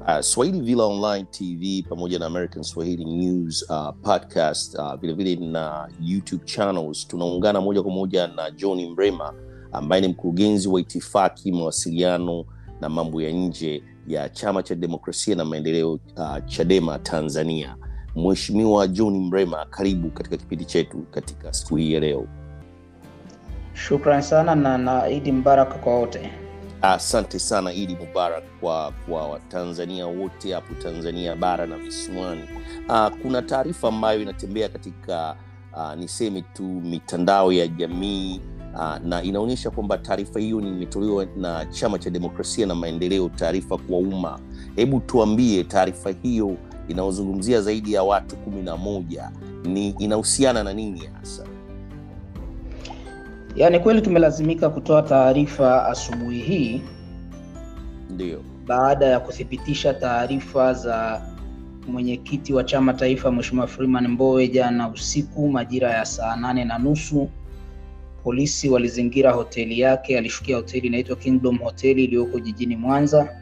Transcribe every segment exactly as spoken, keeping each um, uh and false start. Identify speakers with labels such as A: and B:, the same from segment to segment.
A: Uh, Swahili Villa Online T V pamoja na American Swahili News uh, podcast uh, vile vile na YouTube channels. Tunaungana moja kwa moja na John Mrema ambaye ni mkurugenzi wa itifaki, mawasiliano na mambo ya nje ya Chama cha Demokrasia na Maendeleo uh, Chadema Tanzania. Mheshimiwa John Mrema, karibu katika kipindi chetu katika siku hii ya leo.
B: Shukrani sana na, na Eid Mubarak kwa wote.
A: Asante sana, Eid Mubarak kwa kwa Watanzania wote hapo Tanzania bara na visiwani. Uh, kuna taarifa ambayo inatembea katika uh, niseme tu mitandao ya jamii uh, na inaonyesha kwamba taarifa hiyo ni imetolewa na Chama cha Demokrasia na Maendeleo, taarifa kwa umma. Hebu tuambie taarifa hiyo inaozungumzia zaidi ya watu kumi na moja ni inahusiana na nini hasa?
B: Yaani kweli tumelazimika kutoa taarifa asubuhi hii.
A: Ndio.
B: Baada ya kuthibitisha taarifa za mwenyekiti wa chama taifa Mheshimiwa Freeman Mbowe jana usiku majira ya saa nane na nusu, polisi walizingira hoteli yake. Alishukia hoteli inaitwa Kingdom Hotel iliyoko jijini Mwanza.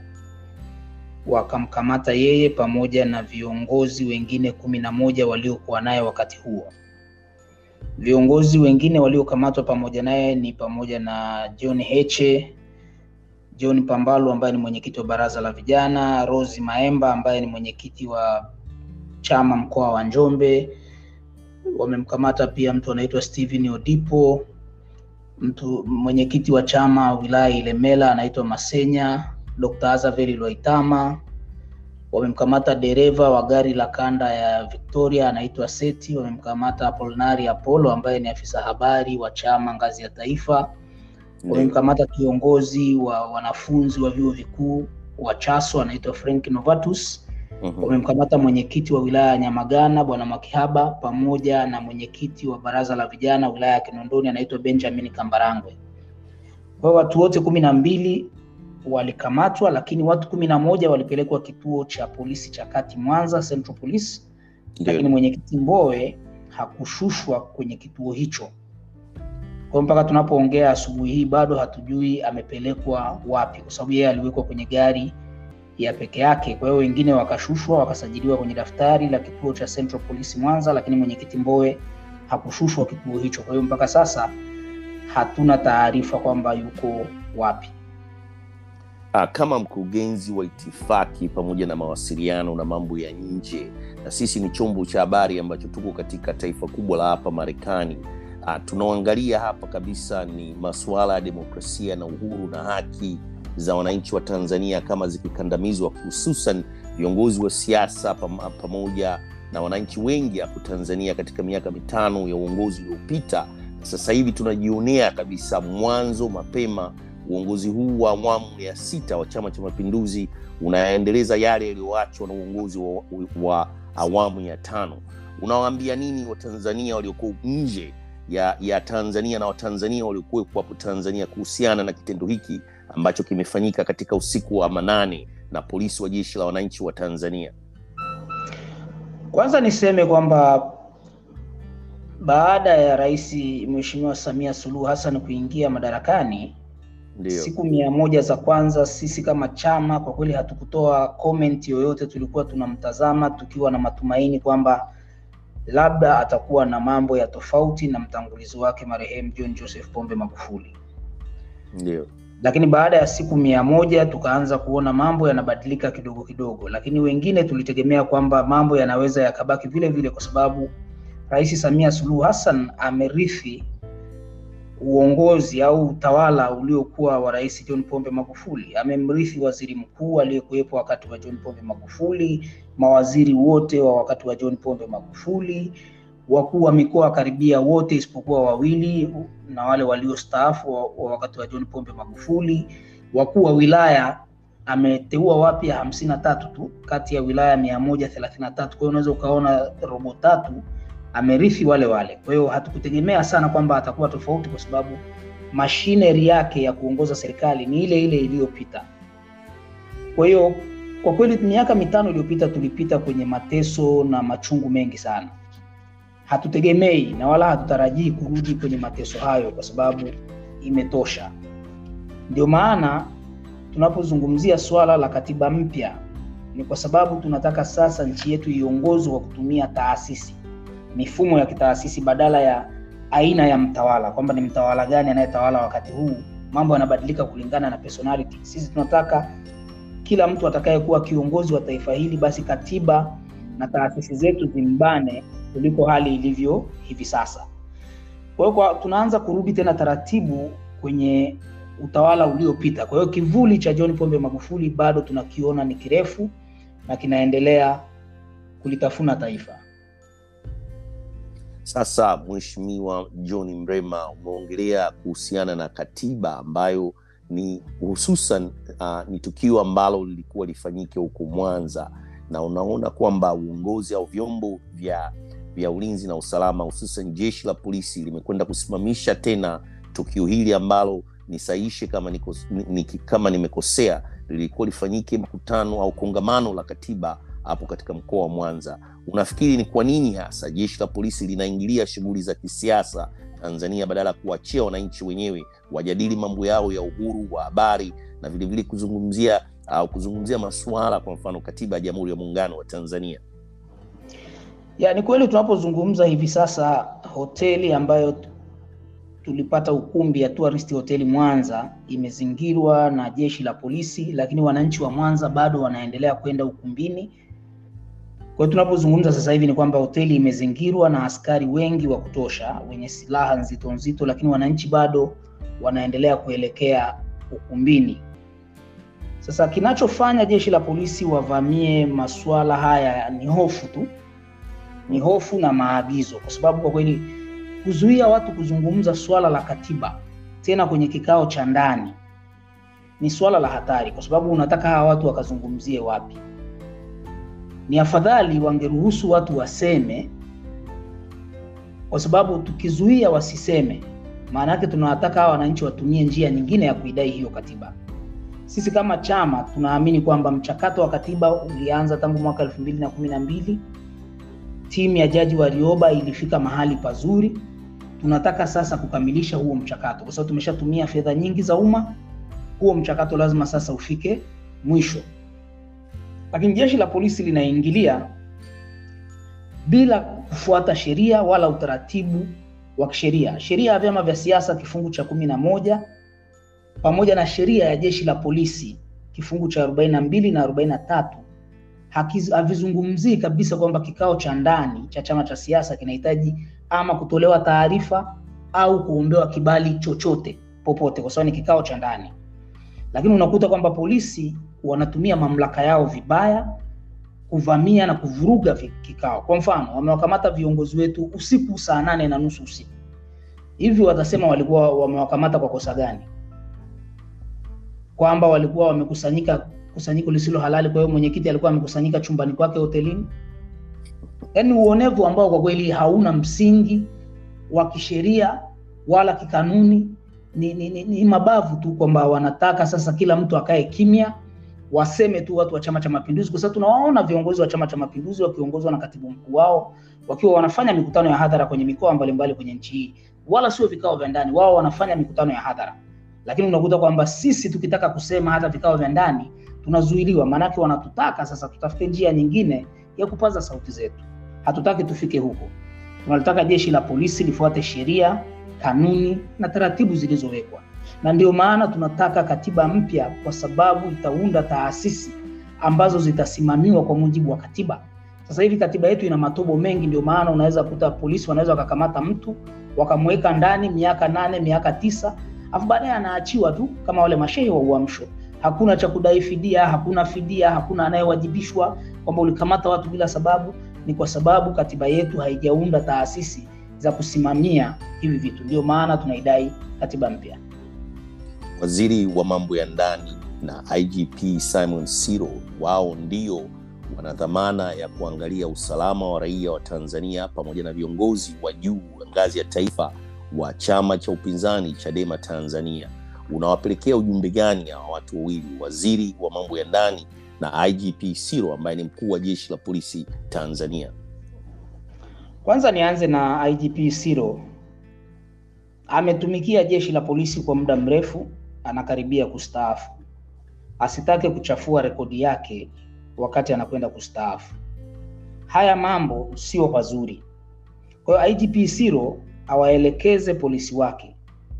B: Wakamkamata yeye pamoja na viongozi wengine kumi na moja waliokuwa naye wakati huo. Viongozi wengine waliokamatwa pamoja naye ni pamoja na John Heche, John Pambalu ambaye ni mwenyekiti wa baraza la vijana, Rose Maemba ambaye ni mwenyekiti wa chama mkoa wa Njombe. Wamemkamata pia mtu anaitwa Steven Odipo, mtu mwenyekiti wa chama wilaya Ilemela anaitwa Masenya, Doctor Azaveli Loitama. Wamemkamata dereva wa gari la kanda ya Victoria anaitwa Seti. Wamemkamata Apolinari Apollo ambaye ni afisa habari wa chama ngazi ya taifa. Wamemkamata kiongozi wa wanafunzi wa vyuo vikuu wa Chaso anaitwa Frank Novatus. Uh-huh. Wamemkamata mwenyekiti wa wilaya ya Nyamagana Bwana Makihaba pamoja na mwenyekiti wa baraza la vijana wilaya ya Kinondoni anaitwa Benjamin Kambarangwe. Kwa watu wote kumi na mbili walikamatwa, lakini watu kumi na moja walipelekwa kituo cha polisi cha Kati Mwanza Central Police. Yeah. Lakini mwenyekiti Mbowe hakushushwa kwenye kituo hicho. Kwa mpaka tunapoongea asubuhi hii bado hatujui amepelekwa wapi, kwa sababu yeye aliwekwa kwenye gari ya peke yake. Kwa hiyo wengine wakashushwa wakasajiliwa kwenye daftari la kituo cha Central Police Mwanza, lakini mwenyekiti Mbowe hakushushwa kituo hicho. Kwa hiyo mpaka sasa hatuna taarifa kwamba yuko wapi.
A: Kama mkurugenzi wa itifaki pamoja na mawasiliano na mambo ya nje, na sisi ni chombo cha habari ambacho tuko katika taifa kubwa la hapa Marekani, tunaangalia hapa kabisa ni masuala ya demokrasia na uhuru na haki za wananchi wa Tanzania kama zikikandamizwa, hususan viongozi wa siasa pamoja na wananchi wengi hapo Tanzania katika miaka mitano ya uongozi uliopita. Sasa hivi tunajionea kabisa mwanzo mapema uongozi huu wa awamu ya sita wa Chama cha Mapinduzi unaendeleza yale yaliyoachwa na uongozi wa, wa awamu ya tano. Unawaambia nini Watanzania waliokuwa nje ya ya Tanzania na Watanzania waliokuwa hapo Tanzania kuhusiana na kitendo hiki ambacho kimefanyika katika usiku wa manane na polisi wa Jeshi la Wananchi wa Tanzania?
B: Kwanza niseme kwamba baada ya Rais Mheshimiwa Samia Suluhu Hassan kuingia madarakani, Ndiyo. siku mia moja za kwanza sisi kama chama kwa kweli hatukutoa comment yoyote. Tulikuwa tunamtazama tukiwa na matumaini kwamba labda atakuwa na mambo ya tofauti na mtangulizi wake marehemu John Joseph Pombe Magufuli.
A: Ndiyo.
B: Lakini baada ya siku mia moja tukaanza kuona mambo yanabadilika kidogo kidogo, lakini wengine tulitegemea kwamba mambo yanaweza yakabaki vile vile, kwa sababu Rais Samia Suluhu Hassan amerithi uongozi au utawala uliokuwa wa Rais John Pombe Magufuli. Amemrithi waziri mkuu aliyekuwepo wakati wa John Pombe Magufuli, mawaziri wote wa wakati wa John Pombe Magufuli, wakuu wa mikoa karibia wote isipokuwa wawili na wale waliostaafu wa, wa wakati wa John Pombe Magufuli. Wakuu wa wilaya ameteua wapya hamsini na tatu tu kati ya wilaya mia moja thelathini na tatu. Kwa hiyo unaweza ukaona robo tatu amerithi wale wale. Kwa hiyo hatukutegemea sana kwamba atakuwa tofauti, kwa sababu machinery yake ya kuongoza serikali ni ile ile iliyopita. Kwa hiyo kwa kweli miaka mitano iliyopita tulipita kwenye mateso na machungu mengi sana. Hatutegemei na wala hatutarajii kurudi kwenye mateso hayo, kwa sababu imetosha. Ndio maana tunapozungumzia swala la katiba mpya ni kwa sababu tunataka sasa nchi yetu iongozwe kwa kutumia taasisi, mifumo ya kitaasisi badala ya aina ya mtawala, kwamba ni mtawala gani anayetawala wakati huu. Mambo yanabadilika kulingana na personality. Sisi tunataka kila mtu atakayekuwa kiongozi wa taifa hili basi katiba na taasisi zetu zimbane kuliko hali ilivyo hivi sasa. Kwa hiyo tunaanza kurudi tena taratibu kwenye utawala uliopita. Kwa hiyo kivuli cha John Pombe Magufuli bado tunakiona ni kirefu na kinaendelea kulitafuna taifa.
A: Sasa Mheshimiwa John Mrema, umeongelea kuhusiana na katiba ambayo ni hususan uh, ni tukio ambalo lilikuwa lifanyike huko Mwanza, na unaona kwamba uongozi au vyombo vya vya ulinzi na usalama hususan jeshi la polisi limekwenda kusimamisha tena tukio hili ambalo nisaishe kama niko, ni, kama nimekosea, lilikuwa lifanyike mkutano au kongamano la katiba hapo katika mkoa wa Mwanza. Unafikiri ni kwa nini hasa jeshi la polisi linaingilia shughuli za kisiasa Tanzania badala ya kuachia wananchi wenyewe wajadili mambo yao ya uhuru wa habari na vile vile kuzungumzia au kuzungumzia masuala kwa mfano katiba ya Jamhuri ya Muungano wa Tanzania?
B: Ya, ni kweli tunapozungumza hivi sasa hoteli ambayo tulipata ukumbi ya Tourist Hotel Mwanza imezingirwa na jeshi la polisi, lakini wananchi wa Mwanza bado wanaendelea kwenda ukumbini. Kwa hiyo tunapozungumza sasa hivi ni kwamba hoteli imezingirwa na askari wengi wa kutosha wenye silaha nzito nzito, lakini wananchi bado wanaendelea kuelekea ukumbini. Sasa kinachofanya jeshi la polisi wavamie masuala haya ni hofu tu. Ni hofu na maagizo, kwa sababu kwa kweli kuzuia watu kuzungumza swala la katiba tena kwenye kikao cha ndani ni swala la hatari, kwa sababu unataka hawa watu wakazungumzie wapi? Ni afadhali wangeruhusu watu waseme, kwa sababu tukizuia wasiseme maana yake tunawataka hawa wananchi watumie njia nyingine ya kuidai hiyo katiba. Sisi kama chama tunaamini kwamba mchakato wa katiba ulianza tangu mwaka elfu mbili na kumi na mbili. Timu ya Jaji Warioba ilifika mahali pazuri. Tunataka sasa kukamilisha huo mchakato, kwa sababu tumeshatumia fedha nyingi za umma. Huo mchakato lazima sasa ufike mwisho. Lakini jeshi la polisi linaingilia bila kufuata sheria wala utaratibu wa kisheria. Sheria ya vyama vya siasa kifungu cha kumi na moja pamoja na sheria ya jeshi la polisi kifungu cha arobaini na mbili na arobaini na tatu havizungumzii kabisa kwamba kikao cha ndani cha chama cha siasa kinahitaji ama kutolewa taarifa au kuombewa kibali chochote popote, kwa sababu ni kikao cha ndani. Lakini unakuta kwamba polisi wanatumia mamlaka yao vibaya kuvamia na kuvuruga kikao. Kwa mfano, wamewakamata viongozi wetu usiku saa nane na nusu usiku. Hivi watasema walikuwa wamewakamata kwa kosa gani? Kwamba walikuwa wamekusanyika kusanyiko lisilo halali, kwa hiyo mwenyekiti alikuwa amekusanyika chumbani kwake hotelini? Yaani uonevu ambao kwa kweli hauna msingi wa kisheria wala kikanuni. Ni, ni, ni, ni mabavu tu kwamba wanataka sasa kila mtu akae kimya, waseme tu watu wa Chama cha Mapinduzi, kwa sababu tunawaona viongozi wa Chama cha Mapinduzi wakiongozwa na katibu mkuu wao wakiwa wanafanya mikutano ya hadhara kwenye mikoa mbalimbali kwenye nchi hii, wala sio vikao vya ndani. Wao wanafanya mikutano ya hadhara, lakini unakuta kwamba sisi tukitaka kusema hata vikao vya ndani tunazuiliwa. Maana yake wanatutaka sasa tutafute njia nyingine ya kupaza sauti zetu. Hatutaki tufike huko. Tunalitaka jeshi la polisi lifuate sheria, kanuni na taratibu zilizowekwa. Na ndio maana tunataka katiba mpya, kwa sababu itaunda taasisi ambazo zitasimamiwa kwa mujibu wa katiba. Sasa hivi katiba yetu ina matobo mengi, ndio maana unaweza kuta polisi wanaweza wakakamata mtu wakamweka ndani miaka nane, miaka tisa, afu baadaye anaachiwa tu kama wale mashehe wa Uamsho. Hakuna cha kudai fidia, hakuna fidia, hakuna anayewajibishwa kwamba ulikamata watu bila sababu. Ni kwa sababu katiba yetu haijaunda taasisi za kusimamia hivi vitu. Ndio maana tunaidai katiba mpya.
A: Waziri wa mambo ya ndani na I G P Simon Siro, wao ndio wana dhamana ya kuangalia usalama wa raia wa Tanzania pamoja na viongozi wa juu wa ngazi ya taifa wa chama cha upinzani Chadema Tanzania. Unawapelekea ujumbe gani hawa watu wawili, waziri wa mambo ya ndani na I G P Siro ambaye ni mkuu wa jeshi la polisi Tanzania?
B: Kwanza nianze na I G P Siro. Ametumikia jeshi la polisi kwa muda mrefu, anakaribia kustaafu. Asitake kuchafua rekodi yake wakati anakwenda kustaafu. Haya mambo sio pazuri. Kwa hiyo I G P Sirro awaelekeze polisi wake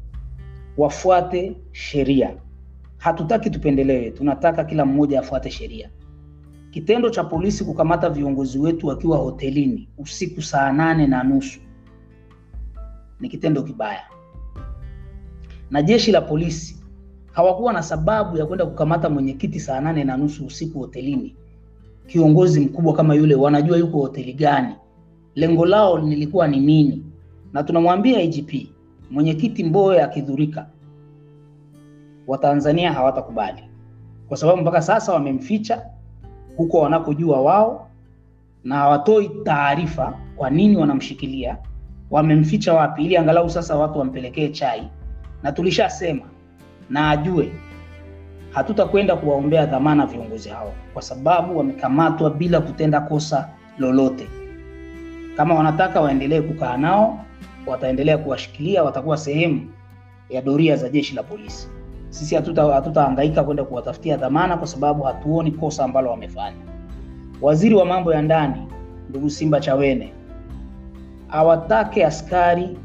B: wafuate sheria. Hatutaki tupendelewe, tunataka kila mmoja afuate sheria. Kitendo cha polisi kukamata viongozi wetu wakiwa hotelini usiku saa nane na nusu ni kitendo kibaya. Na jeshi la polisi hawakuwa na sababu ya kwenda kukamata mwenyekiti saa nane na nusu usiku hotelini. Kiongozi mkubwa kama yule wanajua yuko hoteli gani, lengo lao lilikuwa ni nini? Na tunamwambia I G P, mwenyekiti Mbowe akidhurika, Watanzania hawatakubali. Kwa sababu mpaka sasa wamemficha huko wanakojua wao, na hawatoi taarifa kwa nini wanamshikilia, wamemficha wapi, ili angalau sasa watu wampelekee chai. Na tulishasema na ajue hatutakwenda kuwaombea dhamana viongozi hao, kwa sababu wamekamatwa bila kutenda kosa lolote. Kama wanataka waendelee kukaa nao, wataendelea kuwashikilia, watakuwa sehemu ya doria za jeshi la polisi. Sisi hatuta hatutahangaika kwenda kuwatafutia dhamana, kwa sababu hatuoni kosa ambalo wamefanya. Waziri wa mambo ya ndani ndugu Simbachawene awatake askari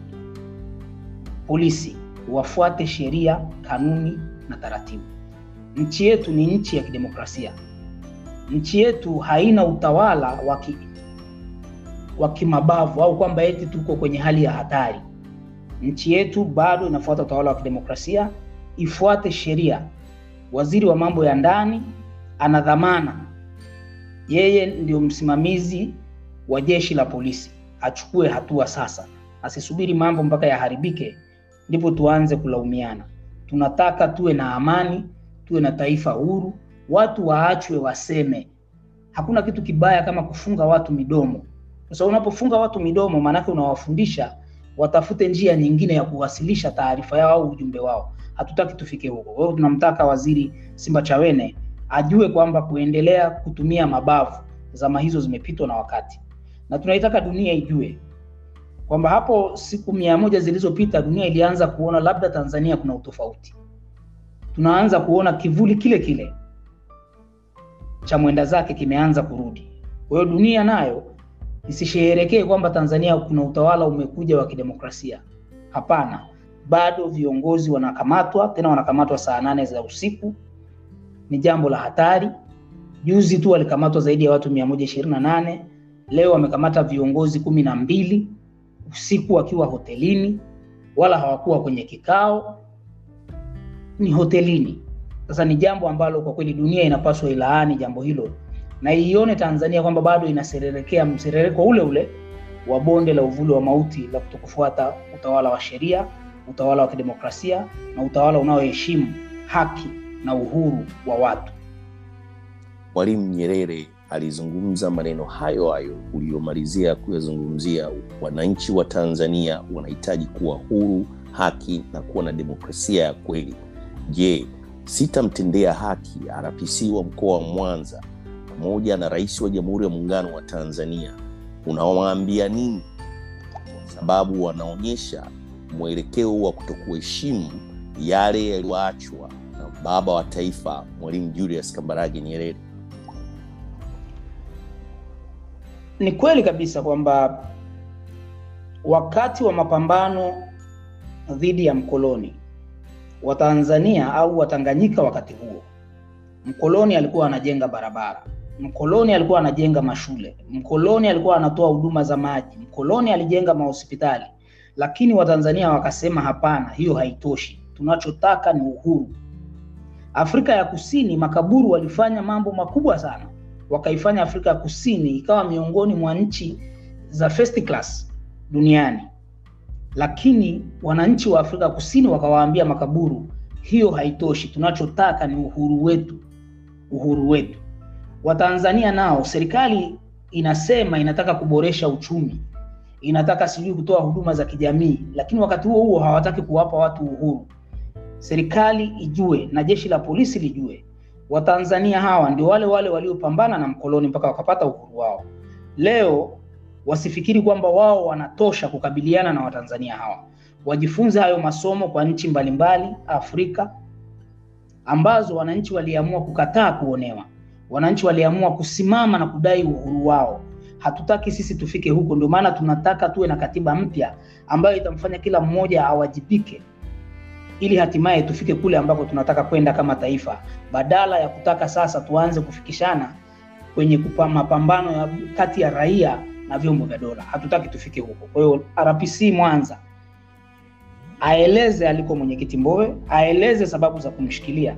B: polisi wafuate sheria, kanuni na taratibu. Nchi yetu ni nchi ya kidemokrasia. Nchi yetu haina utawala waki wa kimabavu au kwamba eti tuko kwenye hali ya hatari. Nchi yetu bado inafuata utawala wa kidemokrasia, ifuate sheria. Waziri wa mambo ya ndani ana dhamana, yeye ndio msimamizi wa jeshi la polisi, achukue hatua sasa, asisubiri mambo mpaka yaharibike ndipo tuanze kulaumiana. Tunataka tuwe na amani, tuwe na taifa huru, watu waachwe waseme. Hakuna kitu kibaya kama kufunga watu midomo. Kwa sababu unapofunga watu midomo, maana yake unawafundisha watafute njia nyingine ya kuwasilisha taarifa yao au ujumbe wao. Hatutaki tufike huko. Kwa hiyo tunamtaka Waziri Simbachawene ajue kwamba kuendelea kutumia mabavu, zama hizo zimepitwa na wakati. Na tunaitaka dunia ijue kwamba hapo siku mia moja zilizopita dunia ilianza kuona labda Tanzania kuna utofauti. Tunaanza kuona kivuli kile kile cha mwenda zake kimeanza kurudi. Kwa hiyo dunia nayo isisherehekee kwamba Tanzania kuna utawala umekuja wa kidemokrasia. Hapana, bado viongozi wanakamatwa, tena wanakamatwa saa nane za usiku. Ni jambo la hatari. Juzi tu walikamatwa zaidi ya watu mia moja ishirini na nane, leo wamekamata viongozi kumi na mbili usiku wakiwa hotelini, wala hawakuwa kwenye kikao, ni hotelini. Sasa ni jambo ambalo kwa kweli dunia inapaswa ilaani jambo hilo, na ione Tanzania kwamba bado inaserelekea mserereko ule ule wa bonde la uvuli wa mauti la kutokufuata utawala wa sheria, utawala wa kidemokrasia na utawala unaoheshimu haki na uhuru wa watu.
A: Mwalimu Nyerere alizungumza maneno hayo hayo uliyomalizia kuyazungumzia. Wananchi wa Tanzania wanahitaji kuwa huru, haki na kuwa na demokrasia ya kweli. Je, sitamtendea haki R P C wa mkoa wa Mwanza pamoja na Rais wa Jamhuri ya Muungano wa Tanzania? Unawaambia nini? Kwa sababu wanaonyesha mwelekeo wa kutokuheshimu yale yaliyoachwa na baba wa taifa Mwalimu Julius Kambarage Nyerere.
B: Ni kweli kabisa kwamba wakati wa mapambano dhidi ya mkoloni wa Tanzania au Watanganyika, wakati huo mkoloni alikuwa anajenga barabara, mkoloni alikuwa anajenga mashule, mkoloni alikuwa anatoa huduma za maji, mkoloni alijenga mahospitali. Lakini Watanzania wakasema hapana, hiyo haitoshi, tunachotaka ni uhuru. Afrika ya Kusini makaburu walifanya mambo makubwa sana, wakaifanya Afrika ya Kusini ikawa miongoni mwa nchi za first class duniani. Lakini wananchi wa Afrika Kusini wakawaambia makaburu, hiyo haitoshi, tunachotaka ni uhuru wetu, uhuru wetu. Watanzania nao serikali inasema inataka kuboresha uchumi, inataka sijui kutoa huduma za kijamii, lakini wakati huo huo hawataki kuwapa watu uhuru. Serikali ijue na jeshi la polisi lijue, Watanzania hawa ndio wale wale waliopambana na mkoloni mpaka wakapata uhuru wao. Leo wasifikiri kwamba wao wanatosha kukabiliana na Watanzania hawa. Wajifunze hayo masomo kwa nchi mbalimbali Afrika ambazo wananchi waliamua kukataa kuonewa. Wananchi waliamua kusimama na kudai uhuru wao. Hatutaki sisi tufike huko, ndio maana tunataka tuwe na katiba mpya ambayo itamfanya kila mmoja awajibike, ili hatimaye tufike kule ambako tunataka kwenda kama taifa, badala ya kutaka sasa tuanze kufikishana kwenye mapambano ya kati ya raia na vyombo vya dola. Hatutaki tufike huko. Kwa hiyo R P C Mwanza aeleze aliko mwenyekiti Mbowe, aeleze sababu za kumshikilia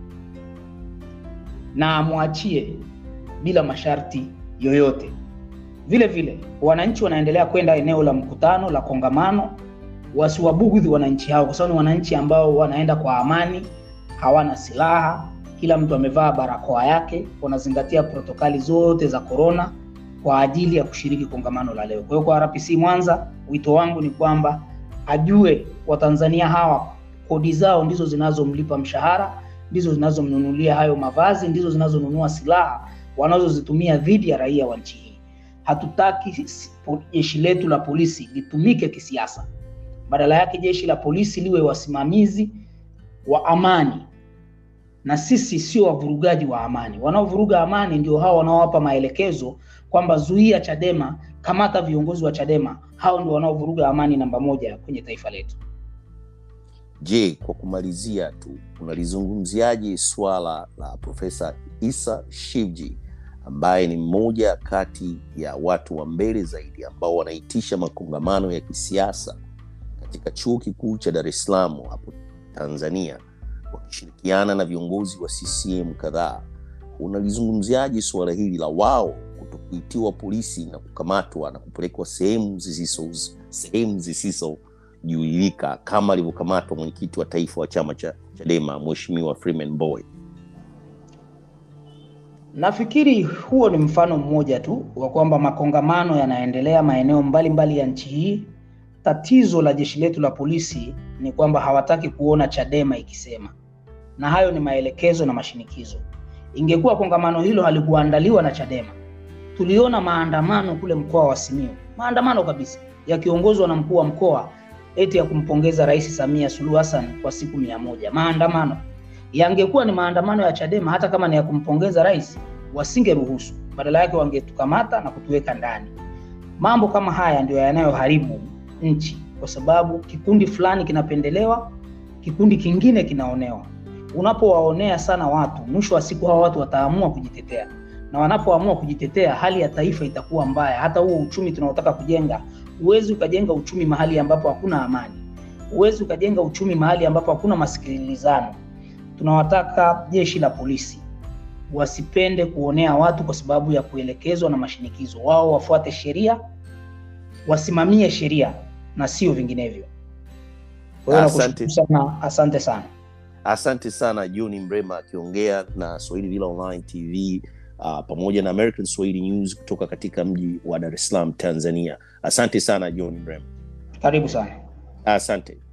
B: na amwachie bila masharti yoyote. Vile vile wananchi wanaendelea kwenda eneo la mkutano la kongamano, wasiwabugudhi wananchi hao, kwa sababu ni wananchi ambao wanaenda kwa amani, hawana silaha, kila mtu amevaa barakoa yake, wanazingatia protokali zote za corona kwa ajili ya kushiriki kongamano la leo. Kwa hiyo kwa R P C Mwanza, wito wangu ni kwamba ajue Watanzania hawa kodi zao ndizo zinazomlipa mshahara, ndizo zinazomnunulia hayo mavazi, ndizo zinazonunua silaha wanazozitumia dhidi ya raia wa nchi hii. Hatutaki jeshi letu la polisi litumike kisiasa. Badala yake jeshi la polisi liwe wasimamizi wa amani, na sisi sio wavurugaji wa amani. Wanaovuruga amani ndio hao wanaowapa maelekezo kwamba zuia Chadema, kamata viongozi wa Chadema. Hao ndio wanaovuruga amani namba moja kwenye taifa letu.
A: Je, kwa kumalizia tu, unalizungumziaje swala la Profesa Issa Shivji ambaye ni mmoja kati ya watu wa mbele zaidi ambao wanaitisha makongamano ya kisiasa katika Chuo Kikuu cha Dar es Salaam hapo Tanzania, wakishirikiana na viongozi wa C C M kadhaa? Unalizungumziaje swala hili la wao kutokuitiwa polisi na kukamatwa na kupelekwa sehemu zisizo sehemu zisizojulikana kama alivyokamatwa mwenyekiti wa taifa wa chama cha Chadema Mheshimiwa Freeman Mbowe?
B: Nafikiri huo ni mfano mmoja tu wa kwamba makongamano yanaendelea maeneo mbalimbali ya nchi hii. Tatizo la jeshi letu la polisi ni kwamba hawataki kuona Chadema ikisema, na hayo ni maelekezo na mashinikizo. Ingekuwa kongamano hilo halikuandaliwa na Chadema, tuliona maandamano kule mkoa wa Simiyu, maandamano kabisa yakiongozwa na mkuu wa mkoa eti ya kumpongeza Rais Samia Suluhu Hassan kwa siku mia moja. Maandamano yangekuwa ni maandamano ya Chadema, hata kama ni ya kumpongeza rais, wasingeruhusu. Badala yake wangetukamata na kutuweka ndani. Mambo kama haya ndio yanayoharibu nchi, kwa sababu kikundi fulani kinapendelewa, kikundi kingine kinaonewa. Unapowaonea sana watu, mwisho wa siku hao watu wataamua kujitetea, na wanapoamua kujitetea hali ya taifa itakuwa mbaya. Hata huo uchumi tunaotaka kujenga, uwezi ukajenga uchumi mahali ambapo hakuna amani, uwezi ukajenga uchumi mahali ambapo hakuna masikilizano. Tunawataka jeshi la polisi wasipende kuonea watu kwa sababu ya kuelekezwa na mashinikizo. Wao wafuate sheria, wasimamie sheria na sio vinginevyo.
A: Asante
B: sana, asante sana.
A: Asante sana John Mrema akiongea na Swahili Villa Online T V uh, pamoja na American Swahili News kutoka katika mji wa Dar es Salaam, Tanzania. Asante sana John Mrema.
B: Karibu sana.
A: Asante.